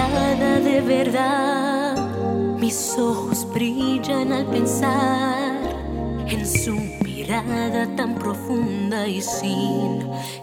mirada de verdad. Mis ojos brillan al pensar en su mirada tan profunda y sin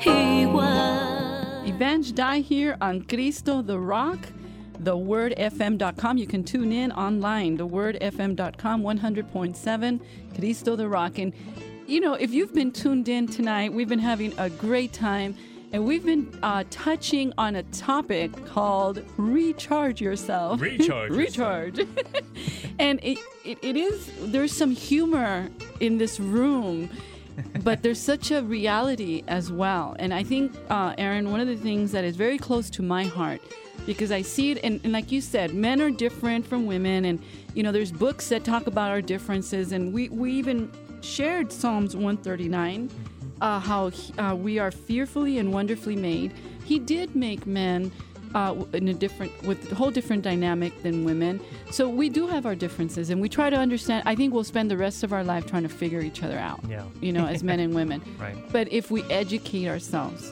igual. Evang Die here on Cristo the Rock, thewordfm.com. You can tune in online, thewordfm.com, 100.7, Cristo the Rock. And, you know, if you've been tuned in tonight, we've been having a great time. And we've been touching on a topic called recharge yourself. Recharge. And it is, there's some humor in this room, but there's such a reality as well. And I think, Aaron, one of the things that is very close to my heart, because I see it, and like you said, men are different from women. And, you know, there's books that talk about our differences. And we with Psalms 139. How we are fearfully and wonderfully made. He did make men with a whole different dynamic than women. So we do have our differences, and we try to understand. I think we'll spend the rest of our life trying to figure each other out, you know, as men and women. Right. But if we educate ourselves,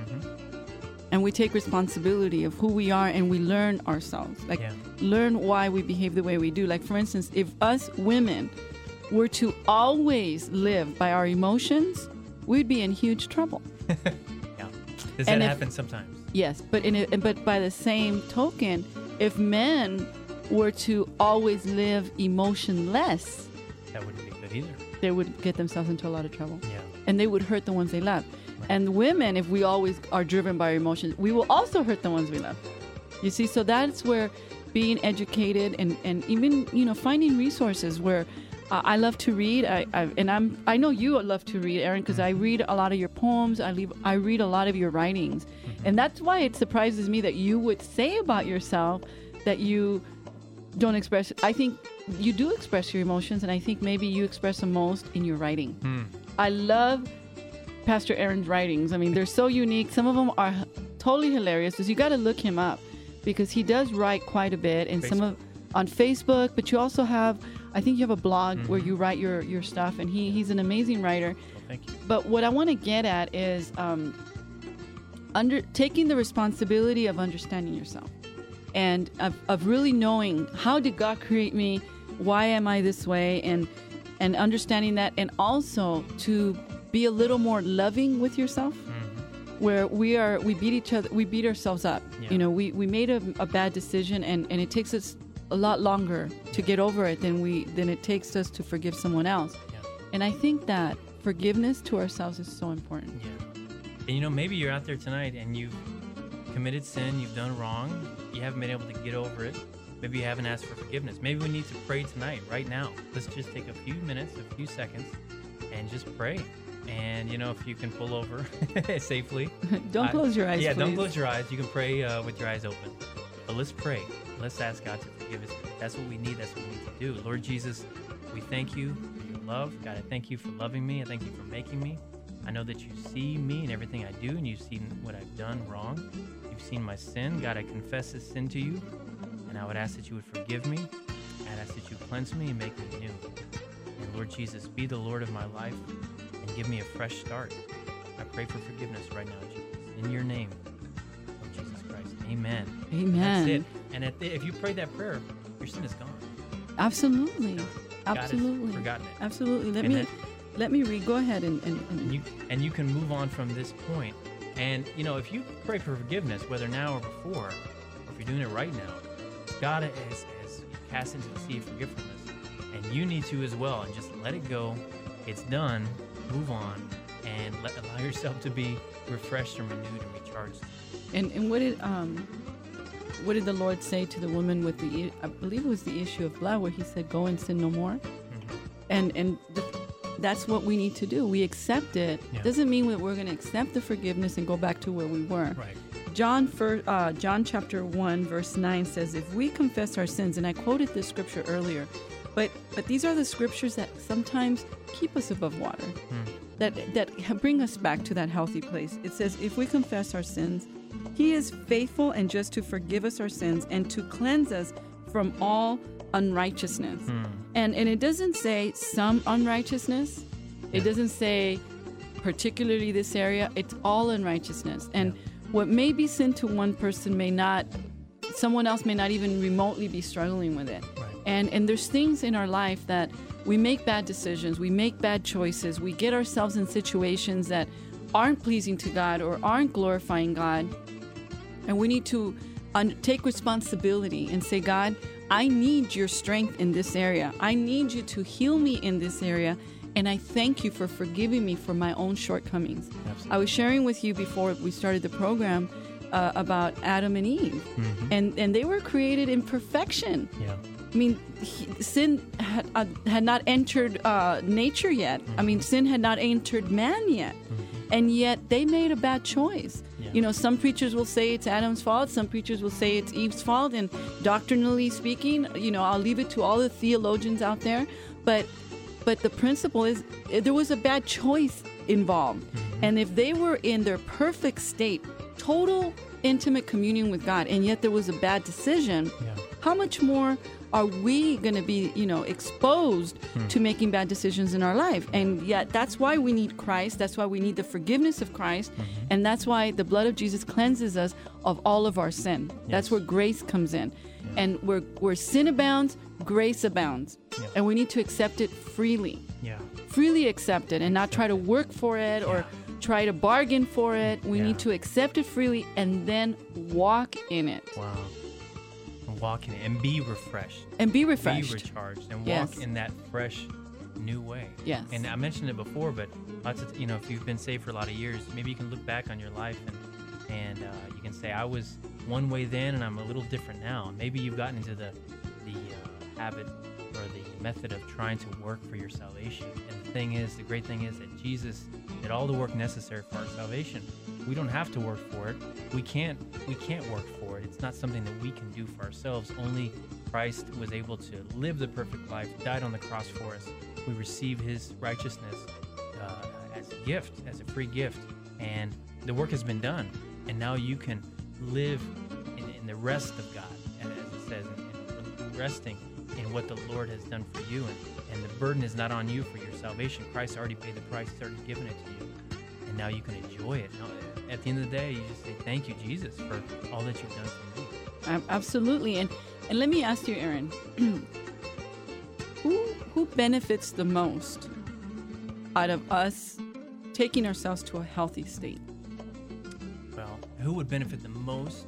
and we take responsibility of who we are, and we learn ourselves, learn why we behave the way we do. Like, for instance, if us women were to always live by our emotions, we'd be in huge trouble. Does that happen sometimes? Yes, but by the same token, if men were to always live emotionless, that wouldn't be good either. They would get themselves into a lot of trouble. Yeah. And they would hurt the ones they love. Right. And women, if we always are driven by our emotions, we will also hurt the ones we love. You see, so that's where being educated and even, you know, finding resources where I love to read, I know you love to read, Aaron, because I read a lot of your poems. I read a lot of your writings, and that's why it surprises me that you would say about yourself that you don't express. I think you do express your emotions, and I think maybe you express them most in your writing. I love Pastor Aaron's writings. I mean, they're so unique. Some of them are totally hilarious. So you got to look him up because he does write quite a bit, and on Facebook. But you also have. I think you have a blog where you write your stuff, and he's an amazing writer. Well, thank you. But what I want to get at is taking the responsibility of understanding yourself and of really knowing how did God create me, why am I this way, and understanding that, and also to be a little more loving with yourself, where we beat ourselves up. Yeah. You know, we made a bad decision, and it takes us a lot longer to get over it than it takes us to forgive someone else. Yeah. And I think that forgiveness to ourselves is so important. Yeah. And you know, maybe you're out there tonight and you've committed sin, you've done wrong, you haven't been able to get over it. Maybe you haven't asked for forgiveness. Maybe we need to pray tonight, right now. Let's just take a few minutes, a few seconds, and just pray. And, you know, if you can pull over safely. Don't close your eyes, Yeah, please. Don't close your eyes. You can pray with your eyes open. But let's pray. Let's ask God to forgive us. That's what we need. That's what we need to do. Lord Jesus, we thank you for your love. God, I thank you for loving me. I thank you for making me. I know that you see me and everything I do, and you've seen what I've done wrong. You've seen my sin. God, I confess this sin to you, and I would ask that you would forgive me. I'd ask that you cleanse me and make me new. And Lord Jesus, be the Lord of my life and give me a fresh start. I pray for forgiveness right now, Jesus. In your name. Amen. Amen. That's it. And if you pray that prayer, your sin is gone. Absolutely. Absolutely. God has forgotten it. Absolutely. Let me read. Go ahead and you can move on from this point. And you know, if you pray for forgiveness, whether now or before, or if you're doing it right now, God has cast into the sea of forgetfulness, and you need to as well. And just let it go. It's done. Move on, and allow yourself to be refreshed and renewed and recharged. And what did the Lord say to the woman with I believe it was the issue of blood, where he said, go and sin no more? And that's what we need to do. We accept it. Yeah. Doesn't mean that we're going to accept the forgiveness and go back to where we were. Right. John chapter 1, verse 9 says, if we confess our sins, and I quoted this scripture earlier, but these are the scriptures that sometimes keep us above water, that bring us back to that healthy place. It says, if we confess our sins, he is faithful and just to forgive us our sins and to cleanse us from all unrighteousness. And it doesn't say some unrighteousness. It doesn't say particularly this area. It's all unrighteousness. And what may be sin to one person may not someone else may not even remotely be struggling with it. Right. And there's things in our life that we make bad decisions, we make bad choices, we get ourselves in situations that aren't pleasing to God or aren't glorifying God. And we need to take responsibility and say, God, I need your strength in this area. I need you to heal me in this area. And I thank you for forgiving me for my own shortcomings. Absolutely. I was sharing with you before we started the program about Adam and Eve. And they were created in perfection. Yeah. I mean, sin had not entered nature yet. I mean, sin had not entered man yet. And yet they made a bad choice. Yeah. You know, some preachers will say it's Adam's fault. Some preachers will say it's Eve's fault. And doctrinally speaking, you know, I'll leave it to all the theologians out there. But the principle is there was a bad choice involved. And if they were in their perfect state, total intimate communion with God, and yet there was a bad decision, how much more are we going to be, you know, exposed to making bad decisions in our life? And yet that's why we need Christ. That's why we need the forgiveness of Christ. And that's why the blood of Jesus cleanses us of all of our sin. That's where grace comes in. And where sin abounds, grace abounds. And we need to accept it freely. Freely accept it and not try to work for it or try to bargain for it. We need to accept it freely and then walk in it. Wow. Walk in it and be refreshed. And be refreshed. Be recharged and walk in that fresh new way. Yes. And I mentioned it before, but lots of, you know, if you've been saved for a lot of years, maybe you can look back on your life and you can say, I was one way then and I'm a little different now. Maybe you've gotten into the habit or the method of trying to work for your salvation. And the great thing is that Jesus did all the work necessary for our salvation. We don't have to work for it. We can't work for it. It's not something that we can do for ourselves. Only Christ was able to live the perfect life, died on the cross for us. We receive his righteousness as a gift, as a free gift. And the work has been done. And now you can live in the rest of God, as it says, and resting in what the Lord has done for you. And the burden is not on you for your salvation. Christ already paid the price. He's already given it to you. And now you can enjoy it. Now, at the end of the day, you just say, thank you, Jesus, for all that you've done for me. Absolutely. And let me ask you, Aaron, who benefits the most out of us taking ourselves to a healthy state? Well, who would benefit the most?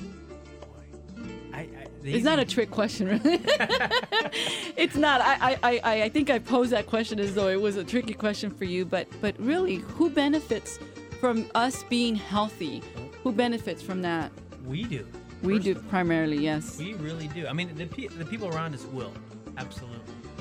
It's not a trick question, really. It's not. I think I posed that question as though it was a tricky question for you, but really, who benefits from us being healthy? Who benefits from that? We do. We do primarily, yes. We really do. I mean, the people around us will, absolutely.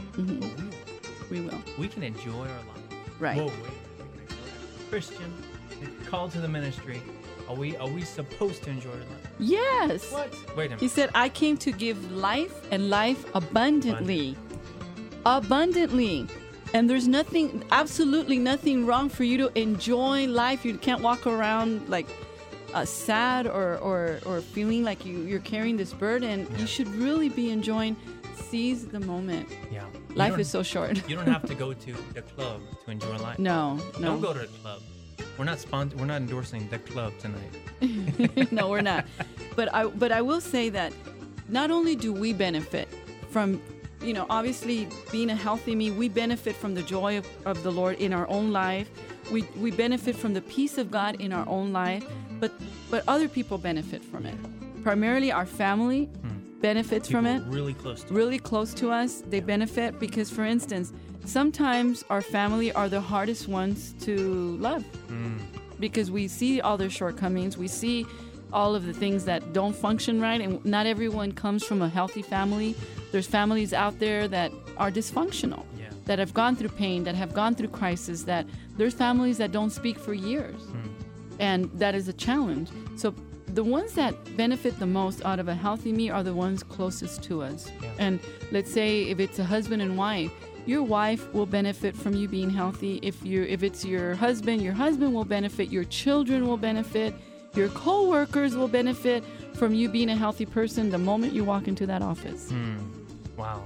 But we will. We can enjoy our life. Right. Whoa, wait. Christian, called to the ministry. Are we supposed to enjoy our life? Yes. What? Wait a minute. He said, I came to give life and life abundantly. Abundantly. And there's absolutely nothing wrong for you to enjoy life. You can't walk around like sad or feeling like you're carrying this burden. You should really be enjoying. Seize the moment. Yeah. Life is so short. You don't have to go to the club to enjoy life. No. Don't go to the club. We're not endorsing the club tonight. No, we're not. But I will say that not only do we benefit from, you know, obviously being a healthy me, we benefit from the joy of the Lord in our own life. We benefit from the peace of God in our own life, but other people benefit from it. Primarily our family benefits people from it. Really close to us. They benefit because, for instance, sometimes our family are the hardest ones to love because we see all their shortcomings. We see all of the things that don't function right, and not everyone comes from a healthy family. There's families out there that are dysfunctional, that have gone through pain, that have gone through crisis, that there's families that don't speak for years, and that is a challenge. So the ones that benefit the most out of a healthy me are the ones closest to us. And let's say if it's a husband and wife, your wife will benefit from you being healthy. If it's your husband will benefit. Your children will benefit. Your co-workers will benefit from you being a healthy person the moment you walk into that office. Wow.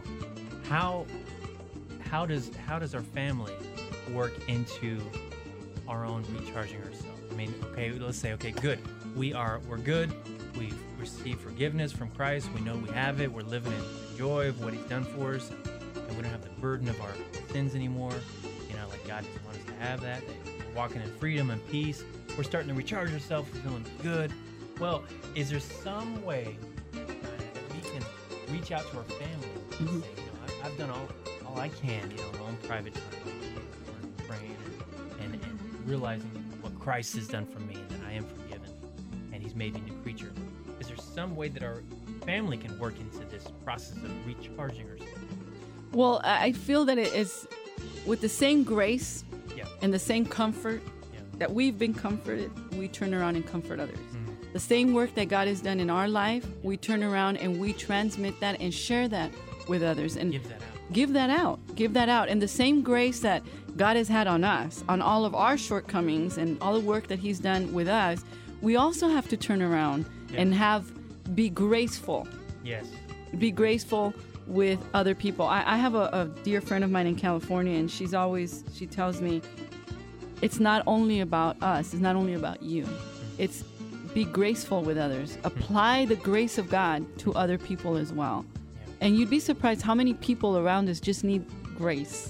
How does our family work into our own recharging ourselves? I mean, okay, let's say, okay, good. We're good. We've receive forgiveness from Christ. We know we have it. We're living in the joy of what He's done for us, and we don't have the burden of our sins anymore. Like God just wants us to have that. We're walking in freedom and peace. We're starting to recharge ourselves, feeling good. Well, is there some way that we can reach out to our family and say, I've done all I can, in my own private time, praying and realizing what Christ has done for me, and that I am forgiven, and He's made me a new creature. Is there some way that our family can work into this process of recharging ourselves? Well, I feel that it is with the same grace and the same comfort that we've been comforted, we turn around and comfort others. The same work that God has done in our life, we turn around and we transmit that and share that with others. And give that out. And the same grace that God has had on us, on all of our shortcomings and all the work that He's done with us, we also have to turn around and be graceful. Yes. Be graceful with other people. I have a dear friend of mine in California, and she tells me, it's not only about us, it's not only about you. It's be graceful with others. Apply the grace of God to other people as well. And you'd be surprised how many people around us just need grace.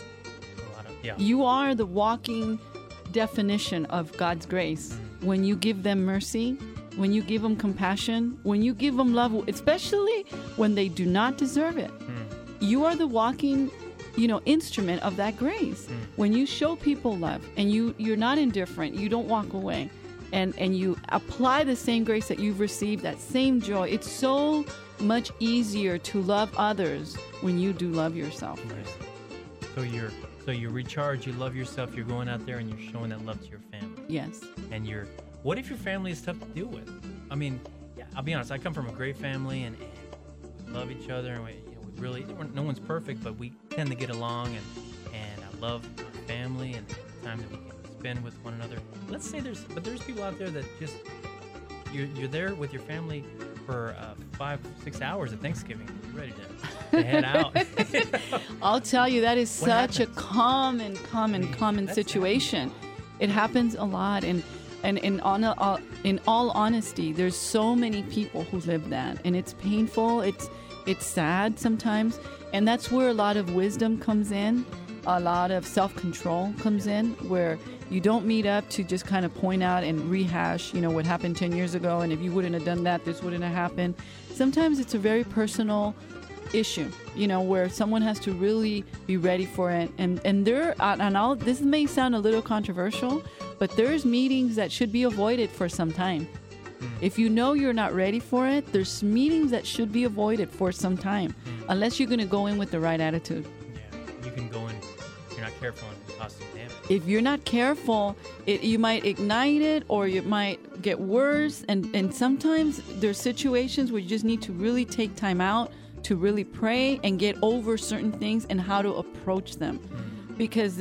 You are the walking definition of God's grace. When you give them mercy, when you give them compassion, when you give them love, especially when they do not deserve it. You are the walking, instrument of that grace. When you show people love and you're not indifferent, you don't walk away, and you apply the same grace that you've received, that same joy, it's so much easier to love others when you do love yourself. Right. So you recharge, you love yourself, you're going out there and you're showing that love to your family. Yes. And what if your family is tough to deal with? I mean, I'll be honest, I come from a great family and we love each other, and we really, no one's perfect, but we tend to get along, and I love my family and the time that we can spend with one another. Let's say there's people out there that just, you're there with your family for 5-6 hours at Thanksgiving, you're ready to head out. I'll tell you, that is such a common situation. It happens a lot, and in all honesty, there's so many people who live that, and it's painful. It's sad sometimes, and that's where a lot of wisdom comes in, a lot of self-control comes in, where you don't meet up to just kind of point out and rehash, what happened 10 years ago, and if you wouldn't have done that, this wouldn't have happened. Sometimes it's a very personal issue, where someone has to really be ready for it. And this may sound a little controversial, but there's meetings that should be avoided for some time. If you know you're not ready for it, there's meetings that should be avoided for some time, unless you're going to go in with the right attitude. Yeah, you can go in, if you're not careful, and cause some damage. If you're not careful, you might ignite it, or it might get worse. And sometimes there's situations where you just need to really take time out to really pray and get over certain things and how to approach them. Because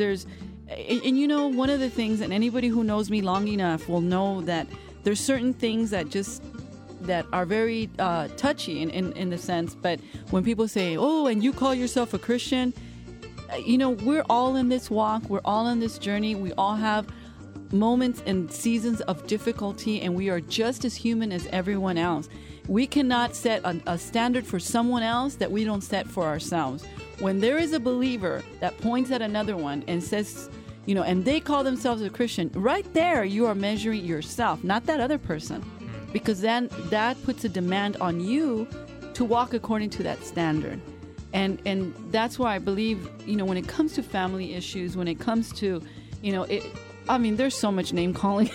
one of the things, and anybody who knows me long enough will know that there's certain things that are very touchy in the sense, but when people say, oh, and you call yourself a Christian, we're all in this walk, we're all on this journey, we all have moments and seasons of difficulty, and we are just as human as everyone else. We cannot set a standard for someone else that we don't set for ourselves. When there is a believer that points at another one and says, and they call themselves a Christian, right there you are measuring yourself, not that other person. Because then that puts a demand on you to walk according to that standard. And that's why I believe, when it comes to family issues, when it comes to, there's so much name calling.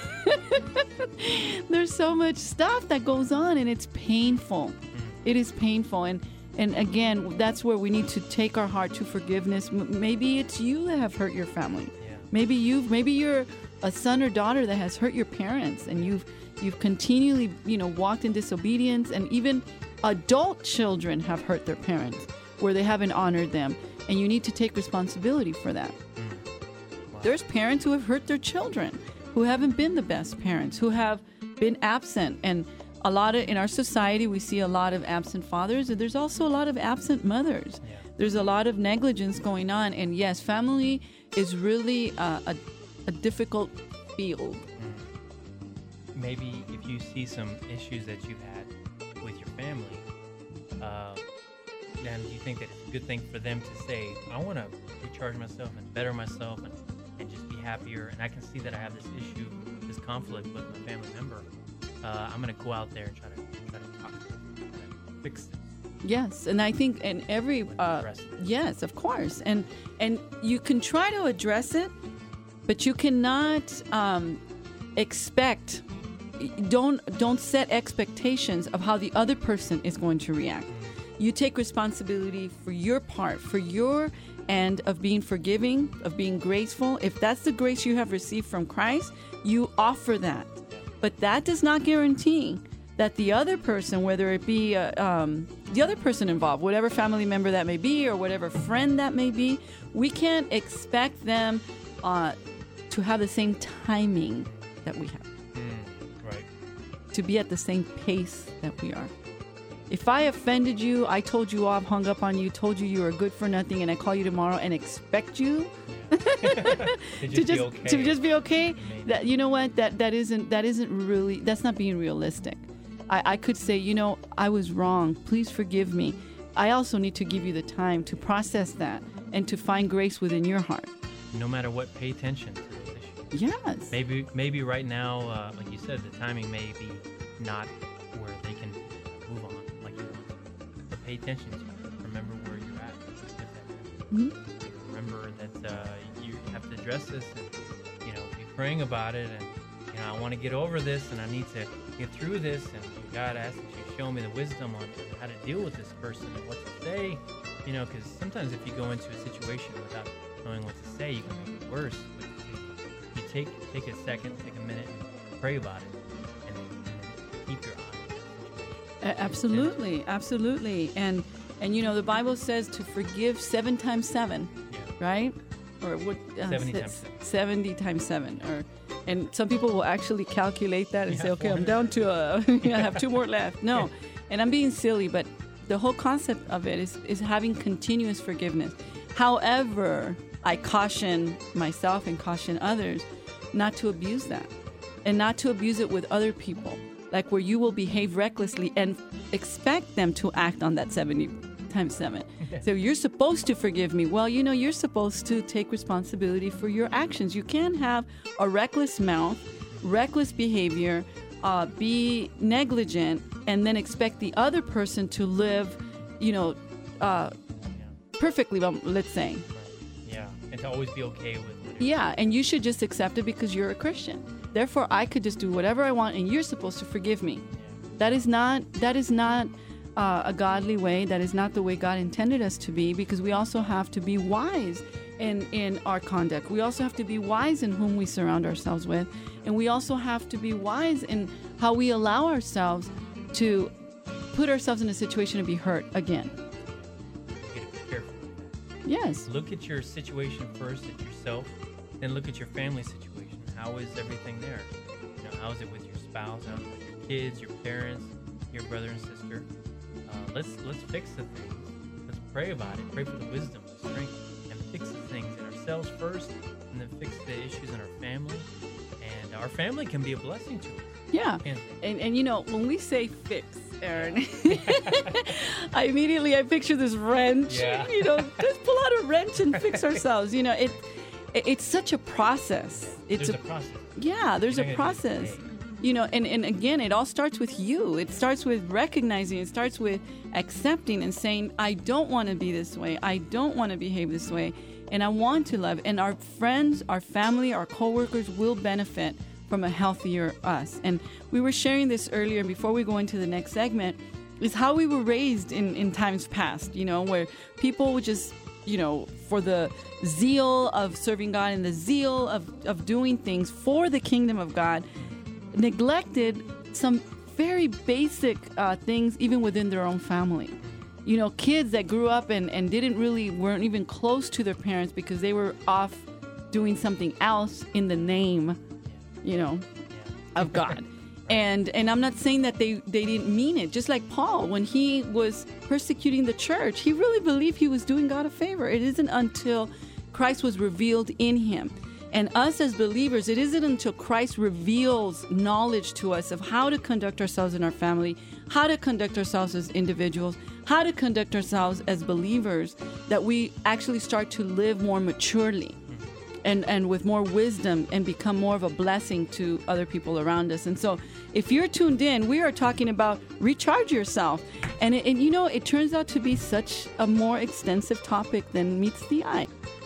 There's so much stuff that goes on, and it's painful. It is painful. And again, that's where we need to take our heart to forgiveness. Maybe it's you that have hurt your family. Maybe you're a son or daughter that has hurt your parents, and you've continually, walked in disobedience, and even adult children have hurt their parents where they haven't honored them, and you need to take responsibility for that. Wow. There's parents who have hurt their children, who haven't been the best parents, who have been absent, and in our society we see a lot of absent fathers, and there's also a lot of absent mothers. There's a lot of negligence going on, and yes, family is really a difficult field. Maybe if you see some issues that you've had family, then do you think that it's a good thing for them to say, I want to recharge myself and better myself and just be happier, and I can see that I have this issue, this conflict with my family member. I'm going to go out there and try to talk to them, try to fix this. Yes, and I think in every yes, of course, and you can try to address it, but you cannot expect. Don't set expectations of how the other person is going to react. You take responsibility for your part, for your end of being forgiving, of being graceful. If that's the grace you have received from Christ, you offer that. But that does not guarantee that the other person, whether it be the other person involved, whatever family member that may be or whatever friend that may be, we can't expect them to have the same timing that we have. Right. To be at the same pace that we are. If I offended you, I told you off, hung up on you, told you you were good for nothing, and I call you tomorrow and expect you to just be okay, that, you know what, that isn't really, that's not being realistic. I could say, I was wrong. Please forgive me. I also need to give you the time to process that and to find grace within your heart. No matter what, pay attention to those issues. Yes. Maybe right now, like you said, the timing may be not where they can move on like you want to. But pay attention to it. Remember where you're at. Mm-hmm. Remember that you have to address this and, be praying about it. And, I want to get over this and I need to get through this. And God, I ask that you show me the wisdom on how to deal with this person and what to say. Because sometimes if you go into a situation without knowing what to say, you can make it worse. But you take a second, take a minute, and pray about it, and keep your eye on that situation. Absolutely. And the Bible says to forgive 7 times 7, right? Or what? 70 times 7. 70 times 7. And some people will actually calculate that and say, okay, I'm down to I have 2 more left. No, and I'm being silly, but the whole concept of it is having continuous forgiveness. However, I caution myself and caution others not to abuse that and not to abuse it with other people, like where you will behave recklessly and expect them to act on that 70 times 7. So you're supposed to forgive me. Well, you're supposed to take responsibility for your actions. You can't have a reckless mouth, reckless behavior, be negligent, and then expect the other person to live, perfectly, let's say. Yeah, and to always be okay with it. Yeah, and you should just accept it because you're a Christian. Therefore, I could just do whatever I want, and you're supposed to forgive me. That is not a godly way. That is not the way God intended us to be, because we also have to be wise in our conduct. We also have to be wise in whom we surround ourselves with, and we also have to be wise in how we allow ourselves to put ourselves in a situation to be hurt again. You got to be careful with that. Yes. Look at your situation first, at yourself, then look at your family situation. How is everything there? How is it with your spouse? How is it with your kids, your parents, your brother and sister? Let's fix the things. Let's pray about it. Pray for the wisdom, the strength, and fix the things in ourselves first, and then fix the issues in our family. And our family can be a blessing to us. Yeah. And when we say fix, Aaron, I picture this wrench. Yeah. Just pull out a wrench and fix ourselves. It's such a process. There's a process. Yeah, there's a process. And again, it all starts with you. It starts with recognizing. It starts with accepting and saying, I don't want to be this way. I don't want to behave this way. And I want to love. And our friends, our family, our coworkers will benefit from a healthier us. And we were sharing this earlier, before we go into the next segment, is how we were raised in times past, where people would just, for the zeal of serving God and the zeal of doing things for the kingdom of God, neglected some very basic things even within their own family. Kids that grew up and weren't even close to their parents because they were off doing something else in the name, of God. And I'm not saying that they didn't mean it. Just like Paul, when he was persecuting the church, he really believed he was doing God a favor. It isn't until Christ was revealed in him. And us as believers, it isn't until Christ reveals knowledge to us of how to conduct ourselves in our family, how to conduct ourselves as individuals, how to conduct ourselves as believers, that we actually start to live more maturely and with more wisdom and become more of a blessing to other people around us. And so if you're tuned in, we are talking about recharge yourself. And it turns out to be such a more extensive topic than meets the eye.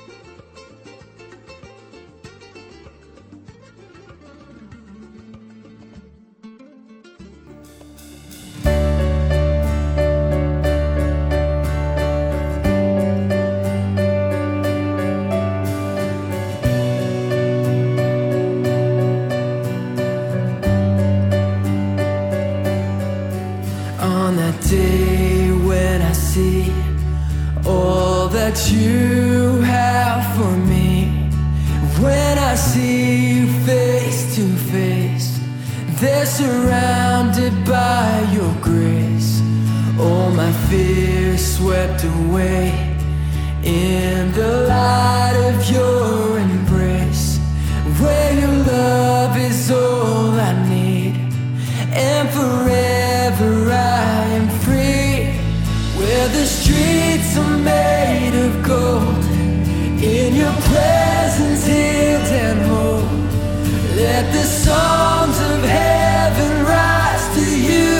You have for me. When I see you face to face, they're surrounded by your grace. All my fears swept away in the light of your embrace, where your love is all I need, and forever I am free, where the streets are made of gold, in your presence healed and whole. Let the songs of heaven rise to you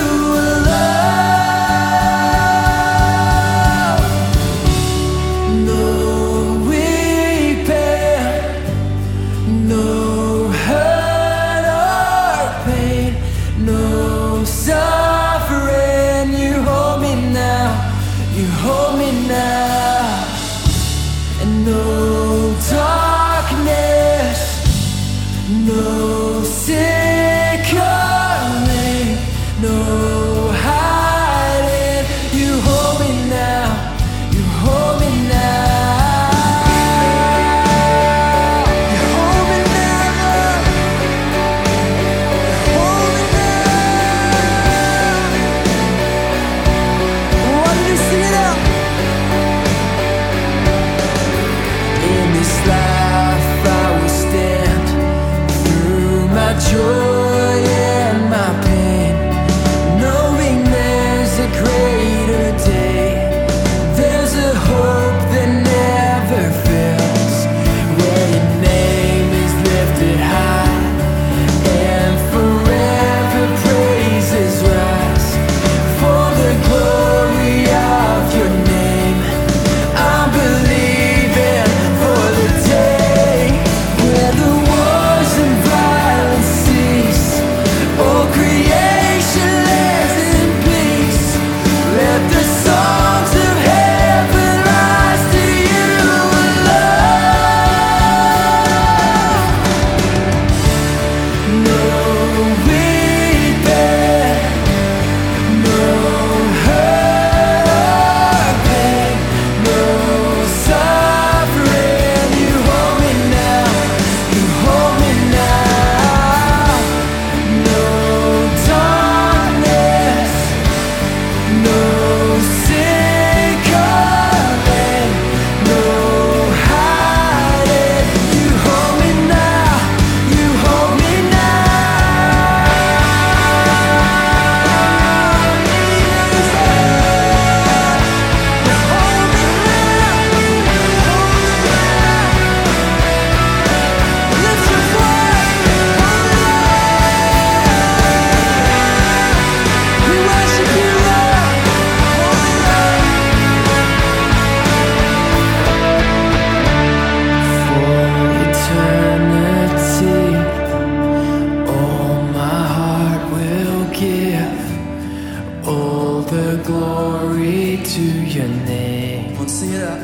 alone. No weeping, no hurt or pain, no suffering. You hold me now, you hold me now. And no darkness, no sick or lame, no hiding. You hold me now, you hold me now. You hold me now, hold me now. What did you sing it out? In this life I will stand through my joy and my pain, knowing there's a greater day. There's a hope that never fails, where your name is lifted high and forever praises rise. For the glory of your name, I'm believing for the day where the wars and violence cease, all creation lives in peace. Let the songs of heaven rise to you alone. No weeping, no hurt or pain, no suffering. You hold me now, you hold me now. No darkness, no sick or lame, no hiding. You hold me now, you hold me all the glory to your name. Let's sing it out.